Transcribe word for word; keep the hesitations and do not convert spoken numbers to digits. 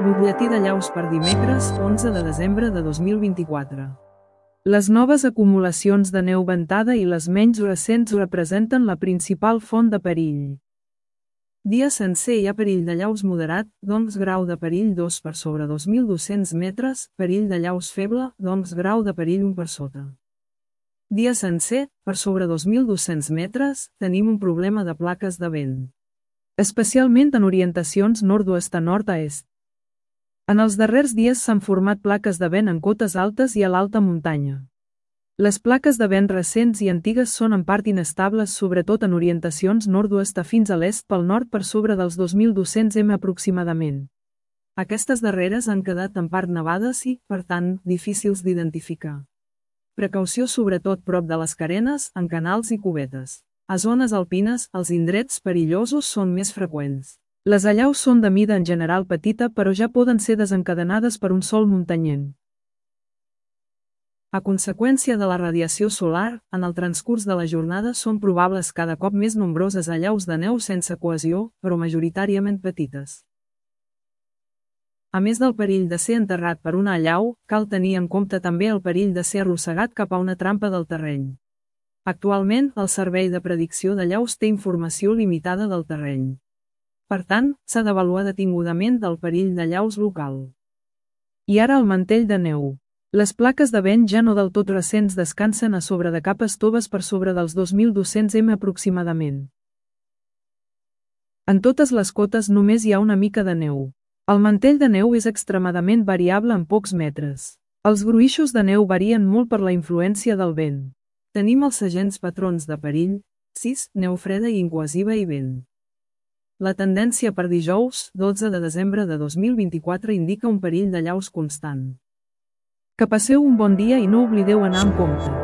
Butlletí de llaus per dimecres, onze de desembre de dos mil vint-i-quatre. Les noves acumulacions de neu ventada i les menys recents representen la principal font de perill. Dia sencer hi ha perill de llaus moderat, doncs grau de perill dos per sobre dos mil dos-cents metres, perill de llaus feble, doncs grau de perill un per sota. Dia sencer, per sobre dos mil dos-cents metres, tenim un problema de plaques de vent. Especialment en orientacions nord-oest a nord a est. En els darrers dies s'han format plaques de vent en cotes altes i a l'alta muntanya. Les plaques de vent recents i antigues són en part inestables sobretot en orientacions nord-oest a fins a l'est pel nord per sobre dels dos mil dos-cents metres aproximadament. Aquestes darreres han quedat en part nevades i, per tant, difícils d'identificar. Precaució sobretot prop de les carenes, en canals i cubetes. A zones alpines, els indrets perillosos són més freqüents. Les allaus són de mida en general petita però ja poden ser desencadenades per un sol muntanyent. A conseqüència de la radiació solar, en el transcurs de la jornada són probables cada cop més nombroses allaus de neu sense cohesió, però majoritàriament petites. A més del perill de ser enterrat per una allau, cal tenir en compte també el perill de ser arrossegat cap a una trampa del terreny. Actualment, el Servei de Predicció d'Allaus té informació limitada del terreny. Per tant, s'ha d'avaluar detingudament del perill d'allaus local. I ara el mantell de neu. Les plaques de vent ja no del tot recents descansen a sobre de capes toves per sobre dels dos mil dos-cents metres aproximadament. En totes les cotes només hi ha una mica de neu. El mantell de neu és extremadament variable en pocs metres. Els gruixos de neu varien molt per la influència del vent. Tenim els segents patrons de perill, sis, neu freda i incohesiva i vent. La tendència per dijous, dotze de desembre de dos mil vint-i-quatre indica un perill d'allaus constant. Que passeu un bon dia i no oblideu anar amb compte.